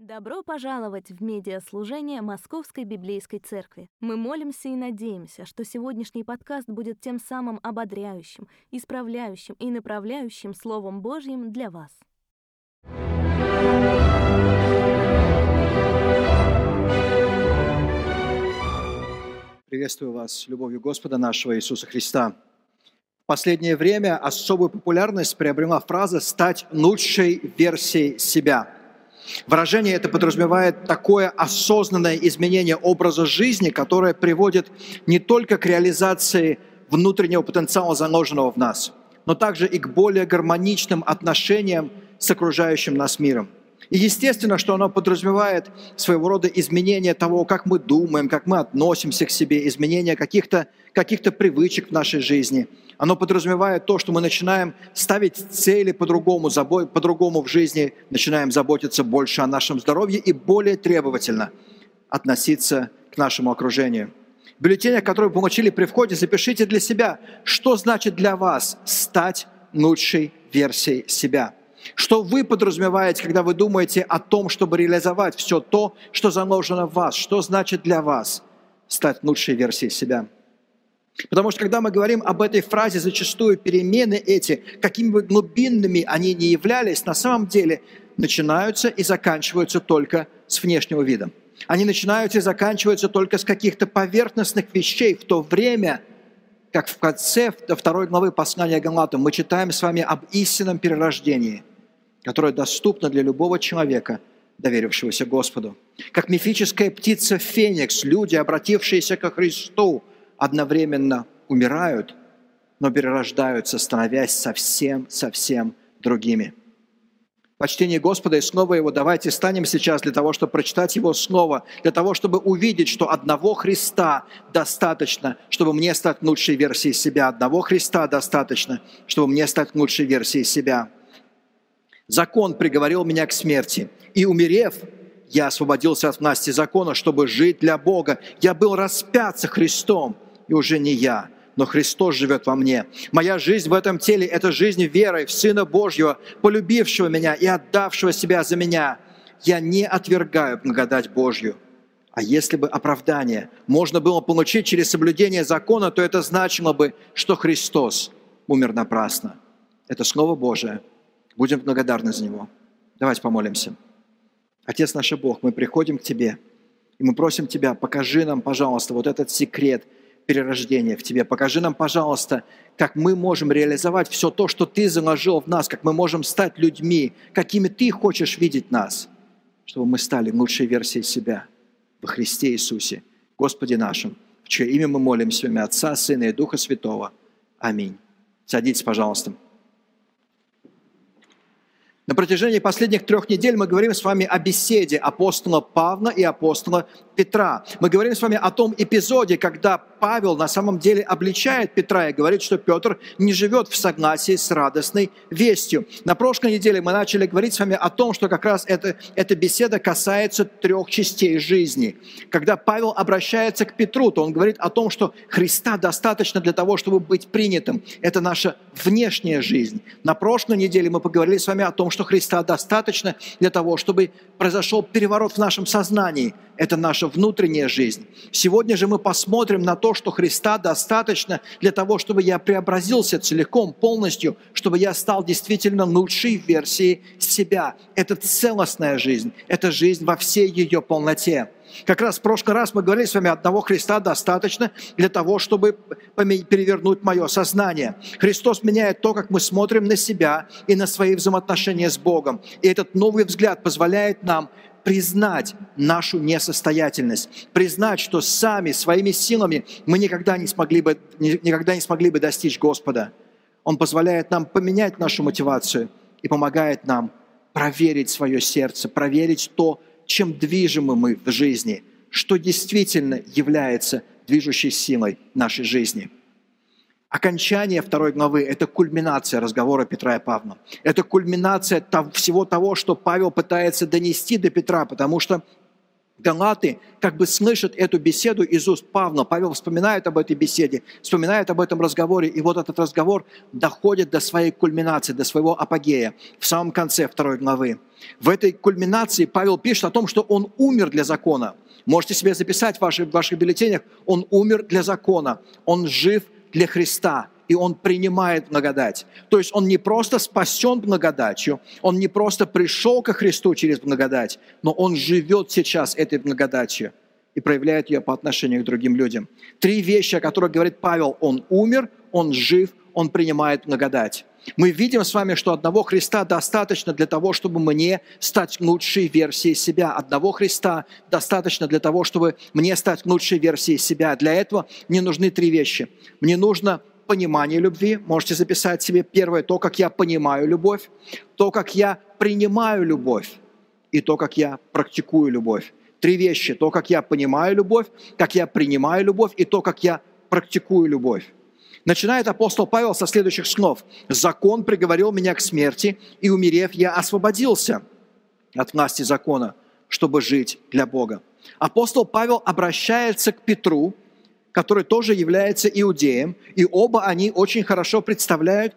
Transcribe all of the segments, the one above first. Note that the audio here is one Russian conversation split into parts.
Добро пожаловать в медиаслужение Московской Библейской Церкви. Мы молимся и надеемся, что сегодняшний подкаст будет тем самым ободряющим, исправляющим и направляющим Словом Божьим для вас. Приветствую вас любовью Господа нашего Иисуса Христа. В последнее время особую популярность приобрела фраза «стать лучшей версией себя». Выражение это подразумевает такое осознанное изменение образа жизни, которое приводит не только к реализации внутреннего потенциала, заложенного в нас, но также и к более гармоничным отношениям с окружающим нас миром. И естественно, что оно подразумевает своего рода изменение того, как мы думаем, как мы относимся к себе, изменение каких-то привычек в нашей жизни. Оно подразумевает то, что мы начинаем ставить цели по-другому в жизни, начинаем заботиться больше о нашем здоровье и более требовательно относиться к нашему окружению. В бюллетенях, которые вы получили при входе, запишите для себя, что значит для вас стать лучшей версией себя. Что вы подразумеваете, когда вы думаете о том, чтобы реализовать все то, что заложено в вас? Что значит для вас стать лучшей версией себя? Потому что, когда мы говорим об этой фразе, зачастую перемены эти, какими бы глубинными они ни являлись, на самом деле начинаются и заканчиваются только с внешнего вида. Они начинаются и заканчиваются только с каких-то поверхностных вещей, в то время, как в конце 2 главы послания Галатам мы читаем с вами об истинном перерождении, которое доступно для любого человека, доверившегося Господу. Как мифическая птица Феникс, люди, обратившиеся ко Христу, одновременно умирают, но перерождаются, становясь совсем другими. В почтении Господа и Слова Его давайте станем сейчас для того, чтобы прочитать Его Слово, для того, чтобы увидеть, что одного Христа достаточно, чтобы мне стать лучшей версией себя. Одного Христа достаточно, чтобы мне стать лучшей версией себя. Закон приговорил меня к смерти, и, умерев, я освободился от власти закона, чтобы жить для Бога. Я был распят со Христом, и уже не я, но Христос живет во мне. Моя жизнь в этом теле – это жизнь верой в Сына Божьего, полюбившего меня и отдавшего себя за меня. Я не отвергаю благодать Божью. А если бы оправдание можно было получить через соблюдение закона, то это значило бы, что Христос умер напрасно. Это Слово Божие. Будем благодарны за него. Давайте помолимся. Отец наш Бог, мы приходим к Тебе, и мы просим Тебя, покажи нам, пожалуйста, вот этот секрет перерождения в Тебе. Покажи нам, пожалуйста, как мы можем реализовать все то, что Ты заложил в нас, как мы можем стать людьми, какими Ты хочешь видеть нас, чтобы мы стали лучшей версией себя во Христе Иисусе, Господе нашим, в чье имя мы молимся, в имя Отца, Сына и Духа Святого. Аминь. Садитесь, пожалуйста. На протяжении последних 3 недель мы говорим с вами о беседе апостола Павла и апостола Петра. Мы говорим с вами о том эпизоде, когда Павел на самом деле обличает Петра и говорит, что Петр не живет в согласии с радостной вестью. На прошлой неделе мы начали говорить с вами о том, что как раз эта беседа касается 3 частей жизни. Когда Павел обращается к Петру, то он говорит о том, что Христа достаточно для того, чтобы быть принятым. Это наша внешняя жизнь. На прошлой неделе мы поговорили с вами о том, что Христа достаточно для того, чтобы произошел переворот в нашем сознании. Это наша внутренняя жизнь. Сегодня же мы посмотрим на то, что Христа достаточно для того, чтобы я преобразился целиком, полностью, чтобы я стал действительно лучшей версией себя. Это целостная жизнь, это жизнь во всей ее полноте. Как раз в прошлый раз мы говорили с вами, одного Христа достаточно для того, чтобы перевернуть мое сознание. Христос меняет то, как мы смотрим на себя и на свои взаимоотношения с Богом. И этот новый взгляд позволяет нам признать нашу несостоятельность, признать, что сами, своими силами мы никогда не смогли бы достичь Господа. Он позволяет нам поменять нашу мотивацию и помогает нам проверить свое сердце, проверить то, чем движимы мы в жизни, что действительно является движущей силой нашей жизни. Окончание 2 главы – это кульминация разговора Петра и Павла. Это кульминация всего того, что Павел пытается донести до Петра, потому что Галаты как бы слышат эту беседу из уст Павла. Павел вспоминает об этой беседе, вспоминает об этом разговоре, и вот этот разговор доходит до своей кульминации, до своего апогея в самом конце 2 главы. В этой кульминации Павел пишет о том, что он умер для закона. Можете себе записать в ваших бюллетенях: он умер для закона, он жив для Христа, и он принимает благодать. То есть он не просто спасен благодатью, он не просто пришел ко Христу через благодать, но он живет сейчас этой благодатью и проявляет ее по отношению к другим людям. 3 вещи, о которых говорит Павел: он умер, он жив, он принимает благодать. Мы видим с вами, что одного Христа достаточно для того, чтобы мне стать лучшей версией себя. Одного Христа достаточно для того, чтобы мне стать лучшей версией себя. Для этого мне нужны 3 вещи. Мне нужно понимание любви. Можете записать себе: первое, то, как я понимаю любовь, то, как я принимаю любовь, и то, как я практикую любовь. 3 вещи: то, как я понимаю любовь, как я принимаю любовь, и то, как я практикую любовь. Начинает апостол Павел со следующих слов: «Закон приговорил меня к смерти, и, умерев, я освободился от власти закона, чтобы жить для Бога». Апостол Павел обращается к Петру, который тоже является иудеем, и оба они очень хорошо представляют,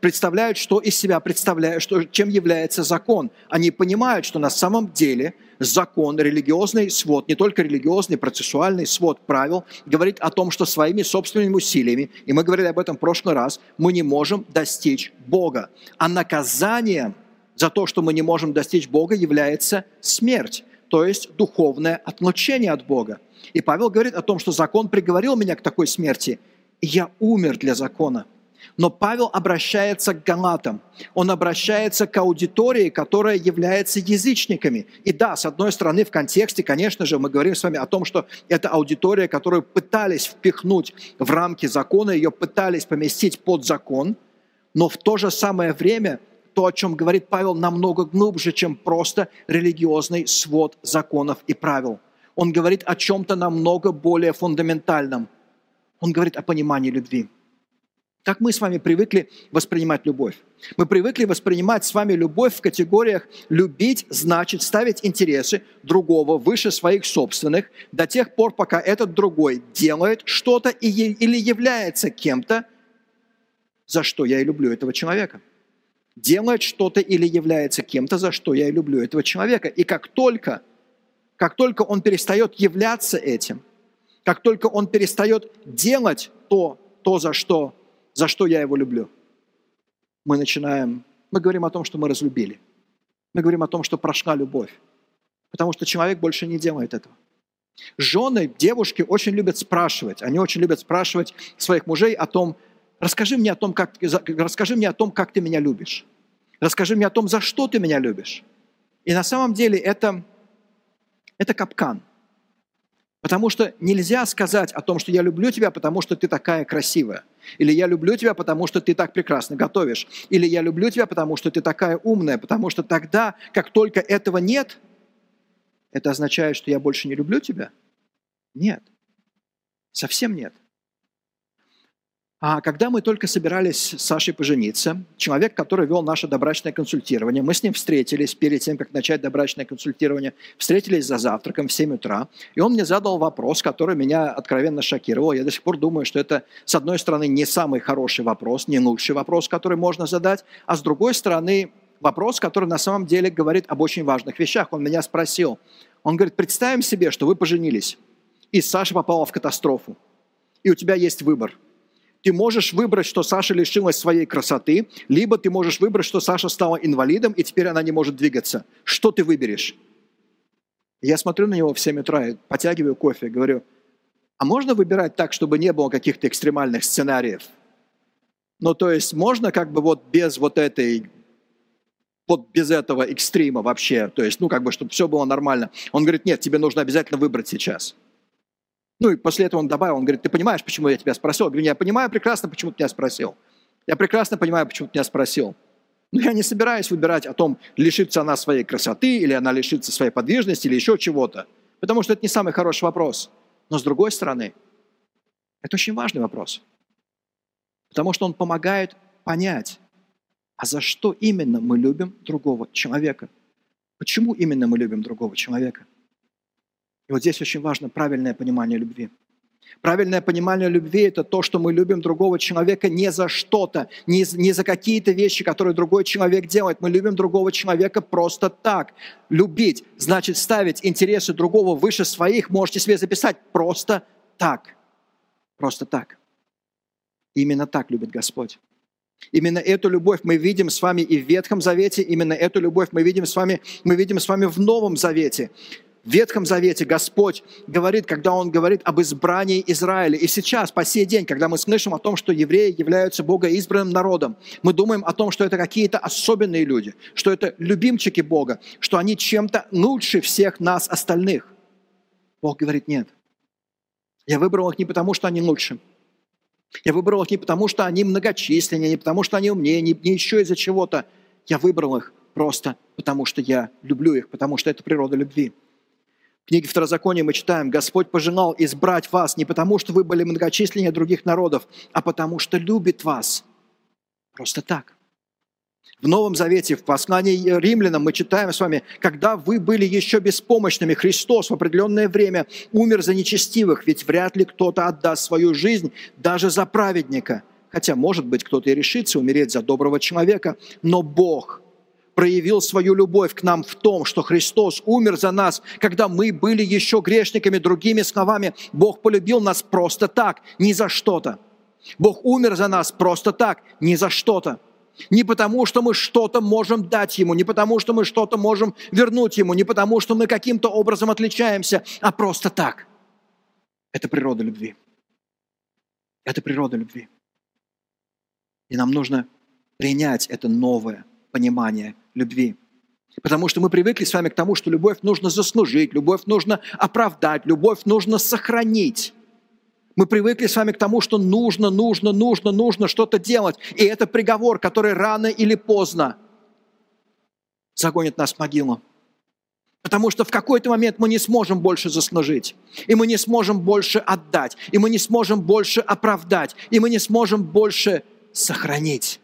что из себя представляет, чем является закон. Они понимают, что на самом деле закон, религиозный свод, не только религиозный, процессуальный свод правил, говорит о том, что своими собственными усилиями, и мы говорили об этом в прошлый раз, мы не можем достичь Бога. А наказанием за то, что мы не можем достичь Бога, является смерть, то есть духовное отлучение от Бога. И Павел говорит о том, что закон приговорил меня к такой смерти, и я умер для закона. Но Павел обращается к галатам, он обращается к аудитории, которая является язычниками. И да, с одной стороны, в контексте, конечно же, мы говорим с вами о том, что это аудитория, которую пытались впихнуть в рамки закона, ее пытались поместить под закон, но в то же самое время то, о чем говорит Павел, намного глубже, чем просто религиозный свод законов и правил. Он говорит о чем-то намного более фундаментальном. Он говорит о понимании любви. Как мы с вами привыкли воспринимать любовь? Мы привыкли воспринимать с вами любовь в категориях: любить значит ставить интересы другого выше своих собственных до тех пор, пока этот другой делает что-то или является кем-то, за что я и люблю этого человека. Делает что-то или является кем-то, за что я и люблю этого человека. И как только он перестает являться этим, как только он перестает делать то за что я его люблю, мы говорим о том, что мы разлюбили. Мы говорим о том, что прошла любовь. Потому что человек больше не делает этого. Жены, девушки очень любят спрашивать. Они очень любят спрашивать своих мужей о том: расскажи мне о том, как ты меня любишь. Расскажи мне о том, за что ты меня любишь. И на самом деле это капкан. Потому что нельзя сказать о том, что я люблю тебя, потому что ты такая красивая. Или я люблю тебя, потому что ты так прекрасно готовишь. Или я люблю тебя, потому что ты такая умная. Потому что тогда, как только этого нет, это означает, что я больше не люблю тебя? Нет. Совсем нет. А когда мы только собирались с Сашей пожениться, человек, который вел наше добрачное консультирование, мы с ним встретились перед тем, как начать добрачное консультирование, встретились за завтраком в 7 утра, и он мне задал вопрос, который меня откровенно шокировал. Я до сих пор думаю, что это, с одной стороны, не самый хороший вопрос, не лучший вопрос, который можно задать, а с другой стороны, вопрос, который на самом деле говорит об очень важных вещах. Он меня спросил, он говорит: представим себе, что вы поженились, и Саша попала в катастрофу, и у тебя есть выбор. Ты можешь выбрать, что Саша лишилась своей красоты, либо ты можешь выбрать, что Саша стала инвалидом, и теперь она не может двигаться. Что ты выберешь? Я смотрю на него в 7 утра, и потягиваю кофе, говорю: а можно выбирать так, чтобы не было каких-то экстремальных сценариев? Ну, то есть можно как бы без этого экстрима вообще, то есть, чтобы все было нормально. Он говорит: нет, тебе нужно обязательно выбрать сейчас. И после этого он добавил, он говорит: ты понимаешь, почему я тебя спросил? Я говорю: я понимаю прекрасно, почему ты меня спросил. Я прекрасно понимаю, почему ты меня спросил. Но я не собираюсь выбирать о том, лишится она своей красоты, или она лишится своей подвижности, или еще чего-то. Потому что это не самый хороший вопрос. Но с другой стороны, это очень важный вопрос. Потому что он помогает понять, а за что именно мы любим другого человека? Почему именно мы любим другого человека? И вот здесь очень важно правильное понимание любви. Правильное понимание любви – это то, что мы любим другого человека не за что-то, не за какие-то вещи, которые другой человек делает. Мы любим другого человека просто так. Любить значит ставить интересы другого выше своих. Можете себе записать просто так. Просто так. Именно так любит Господь. Именно эту любовь мы видим с вами и в Ветхом Завете, именно эту любовь мы видим с вами в Новом Завете. В Ветхом Завете Господь говорит, когда Он говорит об избрании Израиля. И сейчас, по сей день, когда мы слышим о том, что евреи являются богоизбранным народом, мы думаем о том, что это какие-то особенные люди, что это любимчики Бога, что они чем-то лучше всех нас остальных. Бог говорит, нет. Я выбрал их не потому, что они лучше. Я выбрал их не потому, что они многочисленнее, не потому, что они умнее, не еще из-за чего-то. Я выбрал их просто потому, что я люблю их, потому что это природа любви. В книге Второзакония мы читаем: «Господь пожелал избрать вас не потому, что вы были многочисленнее других народов, а потому, что любит вас». Просто так. В Новом Завете, в послании Римлянам мы читаем с вами: «Когда вы были еще беспомощными, Христос в определенное время умер за нечестивых, ведь вряд ли кто-то отдаст свою жизнь даже за праведника». Хотя, может быть, кто-то и решится умереть за доброго человека, но Бог проявил свою любовь к нам в том, что Христос умер за нас, когда мы были еще грешниками. Другими словами, Бог полюбил нас просто так, не за что-то. Бог умер за нас просто так, не за что-то. Не потому, что мы что-то можем дать Ему, не потому, что мы что-то можем вернуть Ему, не потому, что мы каким-то образом отличаемся, а просто так. Это природа любви. Это природа любви. И нам нужно принять это новое понимание любви. Потому что мы привыкли с вами к тому, что любовь нужно заслужить, любовь нужно оправдать, любовь нужно сохранить. Мы привыкли с вами к тому, что нужно что-то делать. И это приговор, который рано или поздно загонит нас в могилу. Потому что в какой-то момент мы не сможем больше заслужить, и мы не сможем больше отдать, и мы не сможем больше оправдать, и мы не сможем больше сохранить.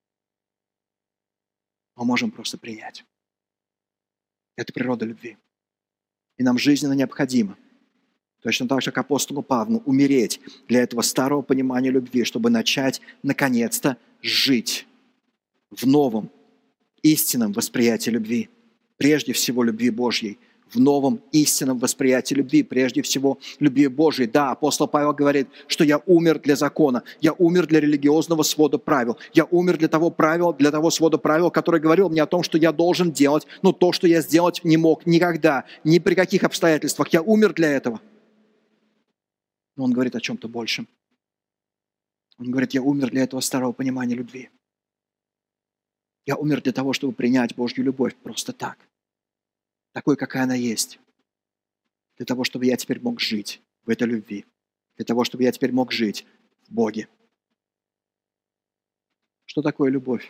Мы можем просто принять. Это природа любви. И нам жизненно необходимо, точно так же, как апостолу Павлу, умереть для этого старого понимания любви, чтобы начать, наконец-то, жить в новом, истинном восприятии любви. Прежде всего, любви Божьей. В новом, истинном восприятии любви. Прежде всего, любви Божьей. Да, апостол Павел говорит, что я умер для закона. Я умер для религиозного свода правил. Я умер для того свода правил, который говорил мне о том, что я должен делать, но то, что я сделать не мог никогда, ни при каких обстоятельствах. Я умер для этого. Но он говорит о чем-то большем. Он говорит, я умер для этого старого понимания любви. Я умер для того, чтобы принять Божью любовь просто так. Такой, какая она есть. Для того, чтобы я теперь мог жить в этой любви. Для того, чтобы я теперь мог жить в Боге. Что такое любовь?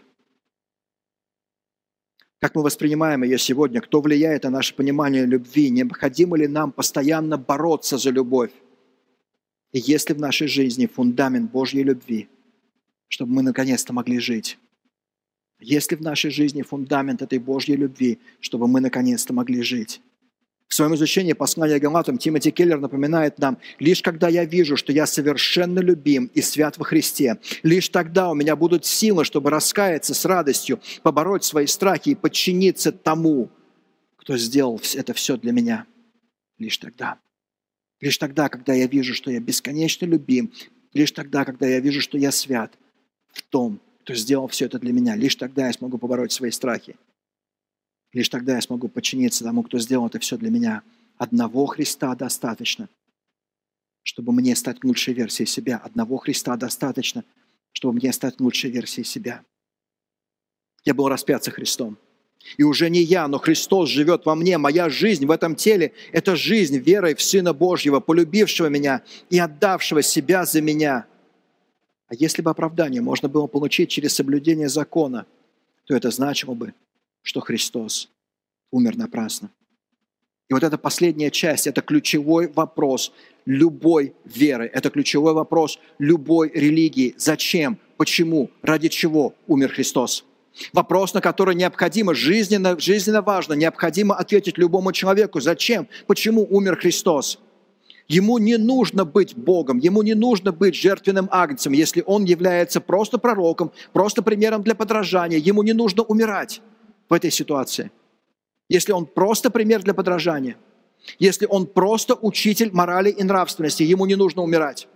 Как мы воспринимаем ее сегодня? Кто влияет на наше понимание любви? Необходимо ли нам постоянно бороться за любовь? И есть ли в нашей жизни фундамент Божьей любви, чтобы мы наконец-то могли жить? Есть ли в нашей жизни фундамент этой Божьей любви, чтобы мы наконец-то могли жить? В своем изучении послания Галатам Тимоти Келлер напоминает нам: «Лишь когда я вижу, что я совершенно любим и свят во Христе, лишь тогда у меня будут силы, чтобы раскаяться с радостью, побороть свои страхи и подчиниться тому, кто сделал это все для меня». Лишь тогда. Лишь тогда, когда я вижу, что я бесконечно любим, лишь тогда, когда я вижу, что я свят в том, кто сделал все это для меня, лишь тогда я смогу побороть свои страхи. Лишь тогда я смогу подчиниться тому, кто сделал это все для меня. Одного Христа достаточно, чтобы мне стать лучшей версией себя. Одного Христа достаточно, чтобы мне стать лучшей версией себя. Я был распят со Христом. И уже не я, но Христос живет во мне. Моя жизнь в этом теле – это жизнь верой в Сына Божьего, полюбившего меня и отдавшего себя за меня. А если бы оправдание можно было получить через соблюдение закона, то это значило бы, что Христос умер напрасно. И вот эта последняя часть – это ключевой вопрос любой веры. Это ключевой вопрос любой религии. Зачем, почему, ради чего умер Христос? Вопрос, на который необходимо, жизненно важно, необходимо ответить любому человеку. Зачем? Почему умер Христос? Ему не нужно быть Богом, ему не нужно быть жертвенным агнцем, если он является просто пророком, просто примером для подражания. Ему не нужно умирать в этой ситуации. Если он просто пример для подражания, если он просто учитель морали и нравственности, ему не нужно умирать.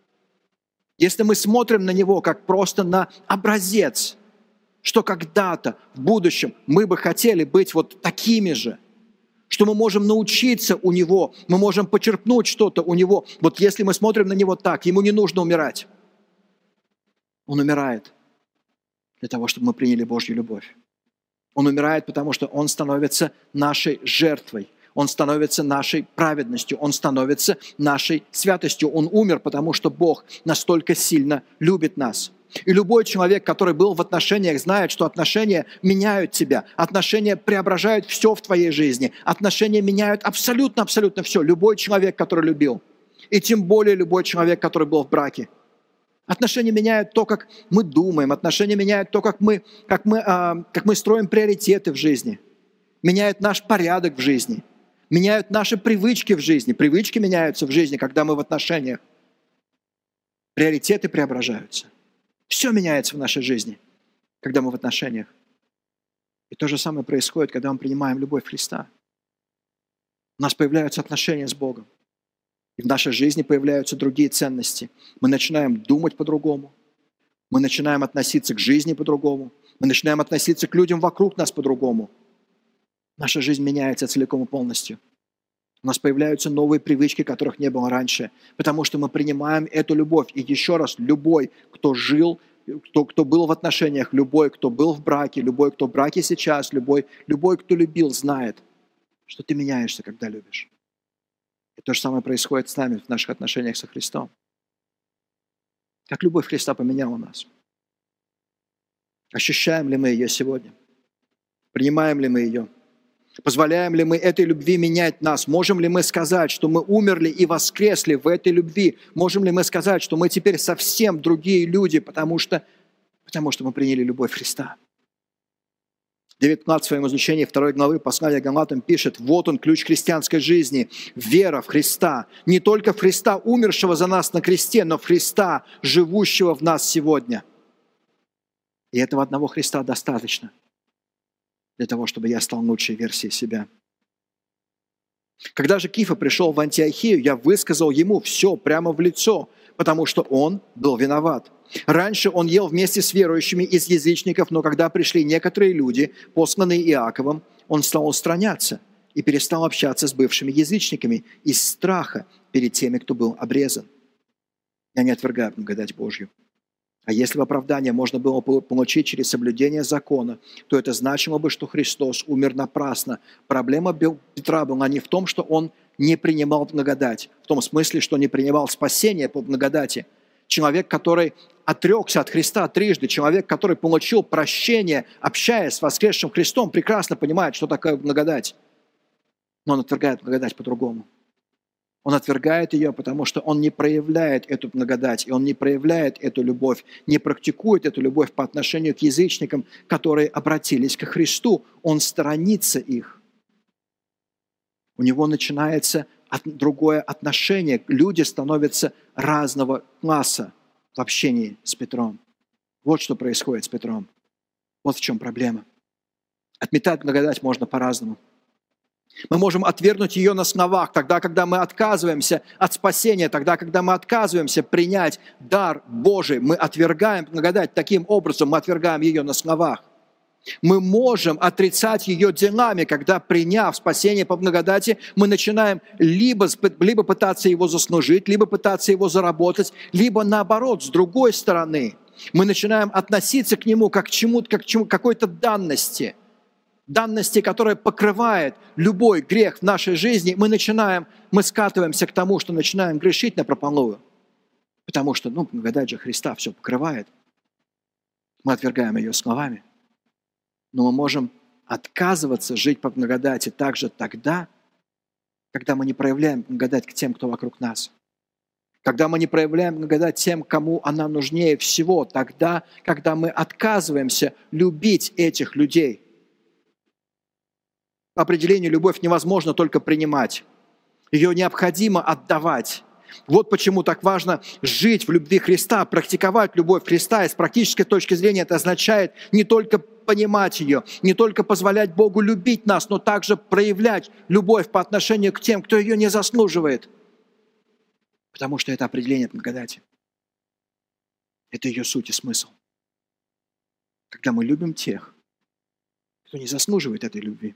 Если мы смотрим на него как просто на образец, что когда-то в будущем мы бы хотели быть вот такими же, что мы можем научиться у него, мы можем почерпнуть что-то у него. Вот если мы смотрим на него так, ему не нужно умирать. Он умирает для того, чтобы мы приняли Божью любовь. Он умирает, потому что он становится нашей жертвой. Он становится нашей праведностью, Он становится нашей святостью. Он умер, потому что Бог настолько сильно любит нас. И любой человек, который был в отношениях, знает, что отношения меняют тебя, отношения преображают все в твоей жизни, отношения меняют абсолютно все. Любой человек, который любил, и тем более любой человек, который был в браке. Отношения меняют то, как мы думаем, отношения меняют то, как мы строим приоритеты в жизни, меняют наш порядок в жизни, меняют наши привычки в жизни. Привычки меняются в жизни, когда мы в отношениях. Приоритеты преображаются. Все меняется в нашей жизни, когда мы в отношениях. И то же самое происходит, когда мы принимаем любовь Христа. У нас появляются отношения с Богом. И в нашей жизни появляются другие ценности. Мы начинаем думать по-другому. Мы начинаем относиться к жизни по-другому. Мы начинаем относиться к людям вокруг нас по-другому. Наша жизнь меняется целиком и полностью. У нас появляются новые привычки, которых не было раньше, потому что мы принимаем эту любовь. И еще раз, любой, кто жил, кто был в отношениях, любой, кто был в браке, любой, кто в браке сейчас, любой, кто любил, знает, что ты меняешься, когда любишь. И то же самое происходит с нами в наших отношениях со Христом. Как любовь Христа поменяла нас. Ощущаем ли мы ее сегодня? Принимаем ли мы ее? Позволяем ли мы этой любви менять нас? Можем ли мы сказать, что мы умерли и воскресли в этой любви? Можем ли мы сказать, что мы теперь совсем другие люди, потому что мы приняли любовь Христа? Дэвид Плат в своем изучении 2 главы послания Галатам пишет: вот он, ключ христианской жизни, вера в Христа. Не только в Христа, умершего за нас на кресте, но в Христа, живущего в нас сегодня. И этого одного Христа достаточно для того, чтобы я стал лучшей версией себя. Когда же Кифа пришел в Антиохию, я высказал ему все прямо в лицо, потому что он был виноват. Раньше он ел вместе с верующими из язычников, но когда пришли некоторые люди, посланные Иаковом, он стал устраняться и перестал общаться с бывшими язычниками из страха перед теми, кто был обрезан. Я не отвергаю благодать Божью. А если бы оправдание можно было получить через соблюдение закона, то это значило бы, что Христос умер напрасно. Проблема Петра была не в том, что он не принимал благодать, в том смысле, что не принимал спасение по благодати. Человек, который отрекся от Христа трижды, человек, который получил прощение, общаясь с воскресшим Христом, прекрасно понимает, что такое благодать. Но он отвергает благодать по-другому. Он отвергает ее, потому что он не проявляет эту благодать, и он не проявляет эту любовь, не практикует эту любовь по отношению к язычникам, которые обратились ко Христу. Он сторонится их. У него начинается другое отношение. Люди становятся разного класса в общении с Петром. Вот что происходит с Петром. Вот в чем проблема. Отметать благодать можно по-разному. Мы можем отвергнуть ее на словах, тогда, когда мы отказываемся от спасения, тогда, когда мы отказываемся принять дар Божий, мы отвергаем благодать таким образом, мы отвергаем ее на словах. Мы можем отрицать ее делами, когда, приняв спасение по благодати, мы начинаем либо пытаться его заслужить, либо пытаться его заработать, либо наоборот, с другой стороны, мы начинаем относиться к нему как к какой-то данности, которая покрывает любой грех в нашей жизни. Мы скатываемся к тому, что начинаем грешить напропалую, потому что, благодать же Христа все покрывает. Мы отвергаем ее словами. Но мы можем отказываться жить по благодати также тогда, когда мы не проявляем благодать к тем, кто вокруг нас. Когда мы не проявляем благодать тем, кому она нужнее всего, тогда, когда мы отказываемся любить этих людей. По определению, любовь невозможно только принимать. Ее необходимо отдавать. Вот почему так важно жить в любви Христа, практиковать любовь Христа. И с практической точки зрения это означает не только понимать ее, не только позволять Богу любить нас, но также проявлять любовь по отношению к тем, кто ее не заслуживает. Потому что это определение благодати. Это ее суть и смысл. Когда мы любим тех, кто не заслуживает этой любви.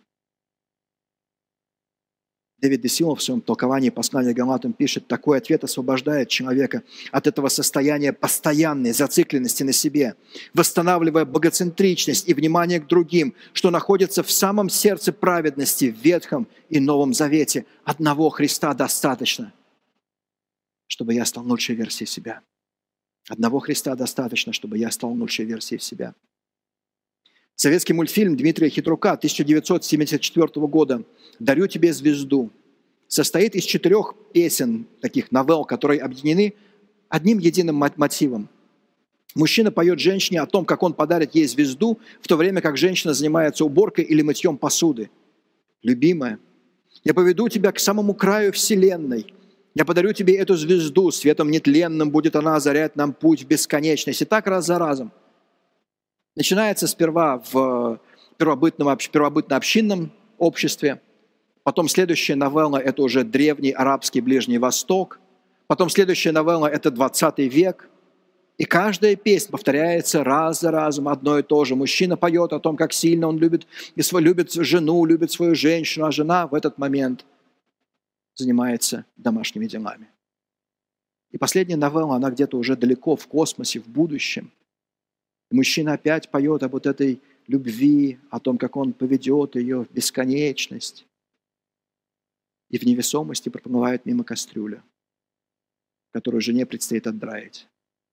Дэвид де Силва в своем толковании послания Галатам пишет: такой ответ освобождает человека от этого состояния постоянной зацикленности на себе, восстанавливая богоцентричность и внимание к другим, что находится в самом сердце праведности в Ветхом и Новом Завете. Одного Христа достаточно, чтобы я стал лучшей версией себя. Одного Христа достаточно, чтобы я стал лучшей версией себя. Советский мультфильм Дмитрия Хитрука 1974 года «Дарю тебе звезду» состоит из 4 песен, таких новелл, которые объединены одним единым мотивом. Мужчина поет женщине о том, как он подарит ей звезду, в то время как женщина занимается уборкой или мытьем посуды. «Любимая, я поведу тебя к самому краю вселенной. Я подарю тебе эту звезду, светом нетленным будет она озарять нам путь в бесконечность». И так раз за разом. Начинается сперва в первобытно-общинном обществе, потом следующая новелла – это уже древний арабский Ближний Восток, потом следующая новелла – это 20 век, и каждая песня повторяется раз за разом одно и то же. Мужчина поет о том, как сильно он любит жену, любит свою женщину, а жена в этот момент занимается домашними делами. И последняя новелла, она где-то уже далеко в космосе, в будущем. И мужчина опять поет об вот этой любви, о том, как он поведет ее в бесконечность. И в невесомости проплывает мимо кастрюля, которую жене предстоит отдраить.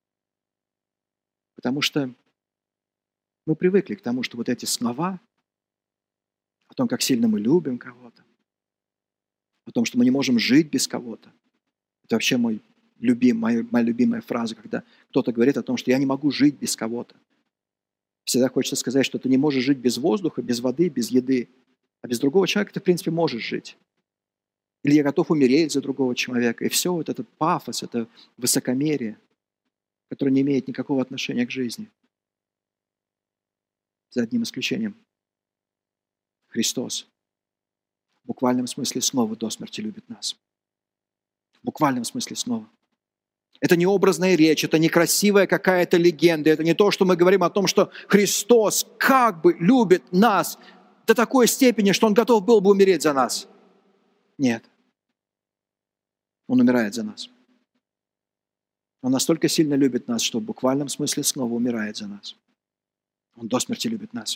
Потому что мы привыкли к тому, что вот эти слова о том, как сильно мы любим кого-то, о том, что мы не можем жить без кого-то. Это вообще моя любимая фраза, когда кто-то говорит о том, что я не могу жить без кого-то. Всегда хочется сказать, что ты не можешь жить без воздуха, без воды, без еды. А без другого человека ты, в принципе, можешь жить. Или я готов умереть за другого человека. И все вот этот пафос, это высокомерие, которое не имеет никакого отношения к жизни. За одним исключением. Христос в буквальном смысле слова до смерти любит нас. В буквальном смысле слова. Это не образная речь, это не красивая какая-то легенда, это не то, что мы говорим о том, что Христос как бы любит нас до такой степени, что Он готов был бы умереть за нас. Нет. Он умирает за нас. Он настолько сильно любит нас, что в буквальном смысле слова умирает за нас. Он до смерти любит нас.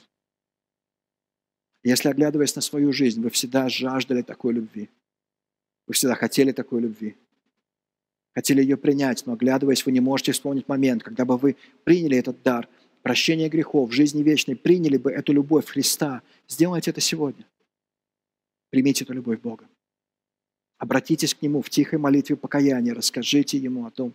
Если, оглядываясь на свою жизнь, вы всегда жаждали такой любви, вы всегда хотели такой любви, хотели ее принять, но, оглядываясь, вы не можете вспомнить момент, когда бы вы приняли этот дар, прощения грехов, жизни вечной, приняли бы эту любовь Христа. Сделайте это сегодня. Примите эту любовь Бога. Обратитесь к Нему в тихой молитве покаяния, расскажите Ему о том,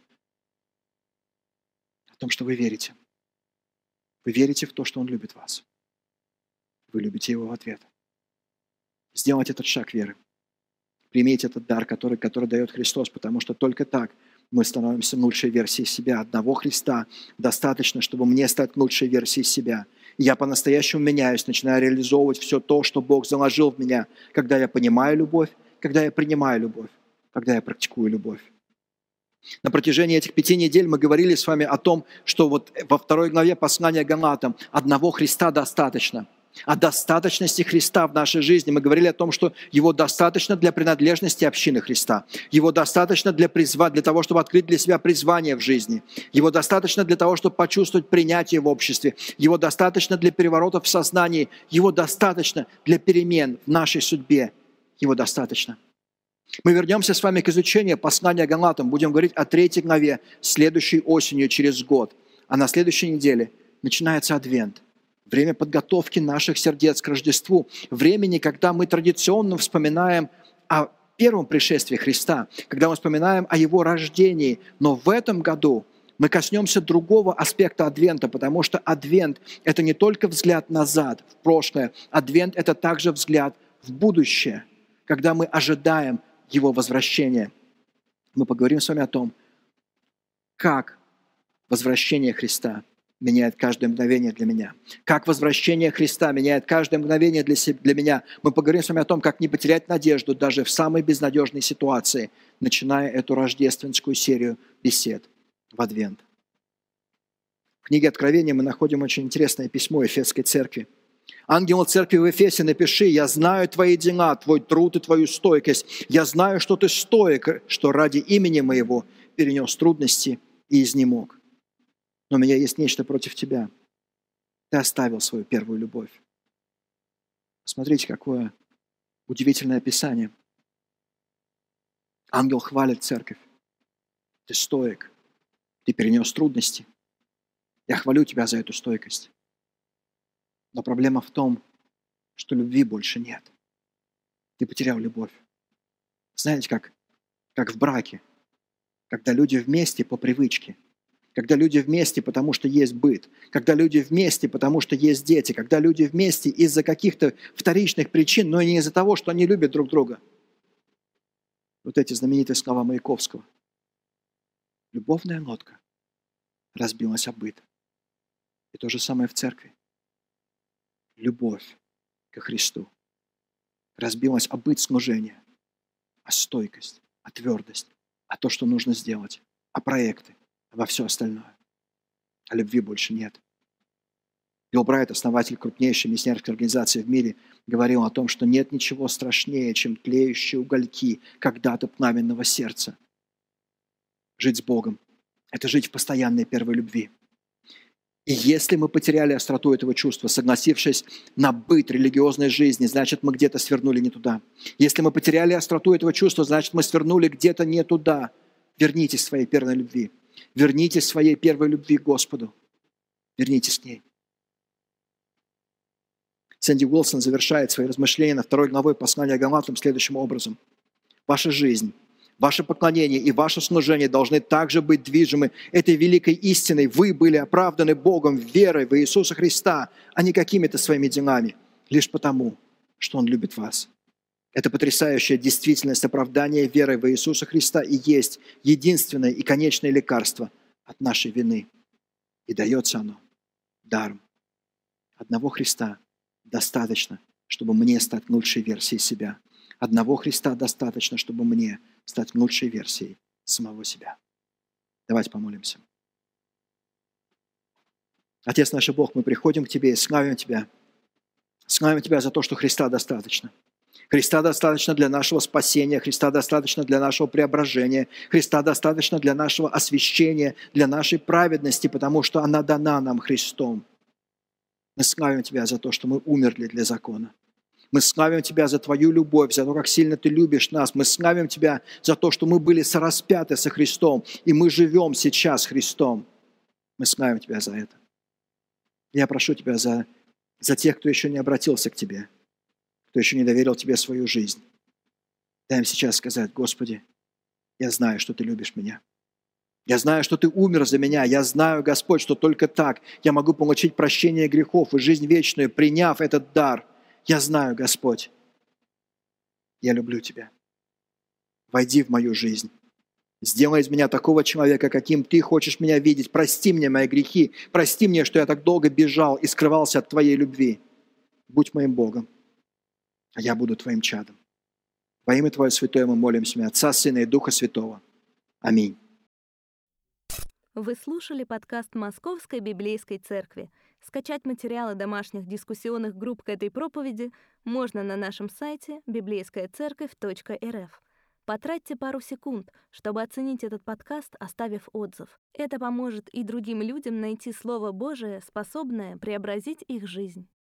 что вы верите. Вы верите в то, что Он любит вас. Вы любите Его в ответ. Сделайте этот шаг веры. Примите этот дар, который дает Христос, потому что только так мы становимся лучшей версией себя. Одного Христа достаточно, чтобы мне стать лучшей версией себя. И я по-настоящему меняюсь, начинаю реализовывать все то, что Бог заложил в меня, когда я понимаю любовь, когда я принимаю любовь, когда я практикую любовь. На протяжении этих 5 недель мы говорили с вами о том, что вот во 2 главе послания Галатам одного Христа достаточно. О достаточности Христа в нашей жизни. Мы говорили о том, что Его достаточно для принадлежности общины Христа. Его достаточно для того, чтобы открыть для себя призвание в жизни. Его достаточно для того, чтобы почувствовать принятие в обществе. Его достаточно для переворотов в сознании. Его достаточно для перемен в нашей судьбе. Его достаточно. Мы вернемся с вами к изучению послания Галатам. Будем говорить о 3 главе следующей осенью, через год. А на следующей неделе начинается Адвент. Время подготовки наших сердец к Рождеству. Времени, когда мы традиционно вспоминаем о первом пришествии Христа, когда мы вспоминаем о Его рождении. Но в этом году мы коснемся другого аспекта Адвента, потому что Адвент – это не только взгляд назад, в прошлое. Адвент – это также взгляд в будущее, когда мы ожидаем Его возвращения. Мы поговорим с вами о том, как возвращение Христа меняет каждое мгновение для меня. Как возвращение Христа меняет каждое мгновение для меня. Мы поговорим с вами о том, как не потерять надежду даже в самой безнадежной ситуации, начиная эту рождественскую серию бесед в Адвент. В книге Откровения мы находим очень интересное письмо Ефесской церкви. «Ангелу церкви в Эфесе напиши: я знаю твои дела, твой труд и твою стойкость. Я знаю, что ты стоек, что ради имени моего перенес трудности и изнемог. Но у меня есть нечто против тебя. Ты оставил свою первую любовь». Смотрите, какое удивительное описание. Ангел хвалит церковь. Ты стоек. Ты перенес трудности. Я хвалю тебя за эту стойкость. Но проблема в том, что любви больше нет. Ты потерял любовь. Знаете, как в браке, когда люди вместе по привычке, когда люди вместе, потому что есть быт, когда люди вместе, потому что есть дети, когда люди вместе из-за каких-то вторичных причин, но не из-за того, что они любят друг друга. Вот эти знаменитые слова Маяковского. Любовная лодка разбилась об быт. И то же самое в церкви. Любовь ко Христу разбилась о быт служения, о стойкость, о твердость, о то, что нужно сделать, о проекты, во все остальное. А любви больше нет. Билл Брайт, основатель крупнейшей миссионерской организации в мире, говорил о том, что нет ничего страшнее, чем тлеющие угольки когда-то пламенного сердца. Жить с Богом – это жить в постоянной первой любви. И если мы потеряли остроту этого чувства, согласившись на быт религиозной жизни, значит, мы где-то свернули не туда. Если мы потеряли остроту этого чувства, значит, мы свернули где-то не туда. Вернитесь к своей первой любви. Вернитесь к своей первой любви к Господу. Вернитесь к ней. Сэнди Уилсон завершает свои размышления на 2 главой послания Галатам следующим образом. Ваша жизнь, ваше поклонение и ваше служение должны также быть движимы этой великой истиной. Вы были оправданы Богом верой в Иисуса Христа, а не какими-то своими делами, лишь потому, что Он любит вас. Эта потрясающая действительность оправдания верой в Иисуса Христа и есть единственное и конечное лекарство от нашей вины. И дается оно даром. Одного Христа достаточно, чтобы мне стать лучшей версией себя. Одного Христа достаточно, чтобы мне стать лучшей версией самого себя. Давайте помолимся. Отец наш Бог, мы приходим к Тебе и славим Тебя. Славим Тебя за то, что Христа достаточно. Христа достаточно для нашего спасения, Христа достаточно для нашего преображения, Христа достаточно для нашего освящения, для нашей праведности, потому что она дана нам Христом. Мы славим Тебя за то, что мы умерли для закона. Мы славим Тебя за Твою любовь, за то, как сильно Ты любишь нас. Мы славим Тебя за то, что мы были сораспяты со Христом, и мы живем сейчас Христом. Мы славим Тебя за это. Я прошу Тебя за тех, кто еще не обратился к Тебе, кто еще не доверил Тебе свою жизнь. Дай им сейчас сказать: Господи, я знаю, что Ты любишь меня. Я знаю, что Ты умер за меня. Я знаю, Господь, что только так я могу получить прощение грехов и жизнь вечную, приняв этот дар. Я знаю, Господь, я люблю Тебя. Войди в мою жизнь. Сделай из меня такого человека, каким Ты хочешь меня видеть. Прости мне мои грехи. Прости мне, что я так долго бежал и скрывался от Твоей любви. Будь моим Богом, а я буду Твоим чадом. Во имя Твое святое мы молимся, Отца, Сына и Духа Святого. Аминь. Вы слушали подкаст Московской библейской церкви. Скачать материалы домашних дискуссионных групп к этой проповеди можно на нашем сайте библейскаяцерковь.рф. Потратьте пару секунд, чтобы оценить этот подкаст, оставив отзыв. Это поможет и другим людям найти Слово Божие, способное преобразить их жизнь.